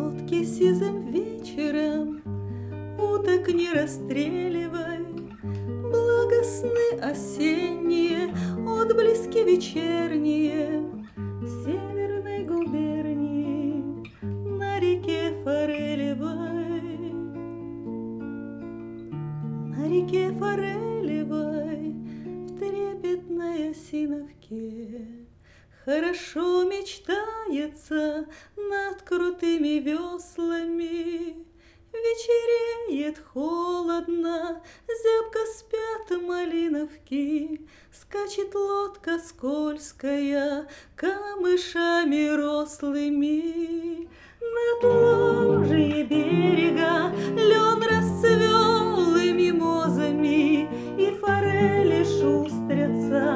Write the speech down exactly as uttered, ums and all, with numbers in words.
лодке сизым вечером, уток не расстреливай. Благостны осенние отблески вечерние северной губернии на реке Форелевой. На реке Форелевой в трепетной осиновке хорошо мечтается над крутыми веслами. Вечереет холодно, зябко спят малиновки, скачет лодка скользкая камышами рослыми. Над ложье берега лен расцвел и мимозами, и форели шустрятся